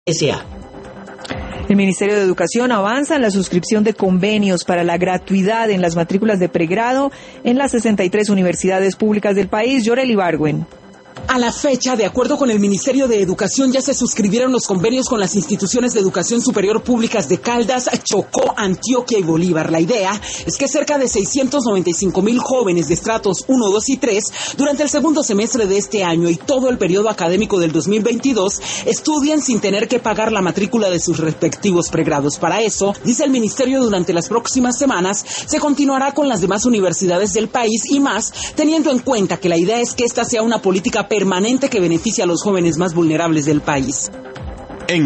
S.A. El Ministerio de Educación avanza en la suscripción de convenios para la gratuidad en las matrículas de pregrado en las 63 universidades públicas del país. Yoreli Ibargüen. A la fecha, de acuerdo con el Ministerio de Educación, ya se suscribieron los convenios con las instituciones de educación superior públicas de Caldas, Chocó, Antioquia y Bolívar. La idea es que cerca de 695,000 jóvenes de estratos 1, 2 y 3 durante el segundo semestre de este año y todo el periodo académico del 2022 estudien sin tener que pagar la matrícula de sus respectivos pregrados. Para eso, dice el Ministerio, durante las próximas semanas se continuará con las demás universidades del país y más, teniendo en cuenta que la idea es que esta sea una política permanente que beneficia a los jóvenes más vulnerables del país.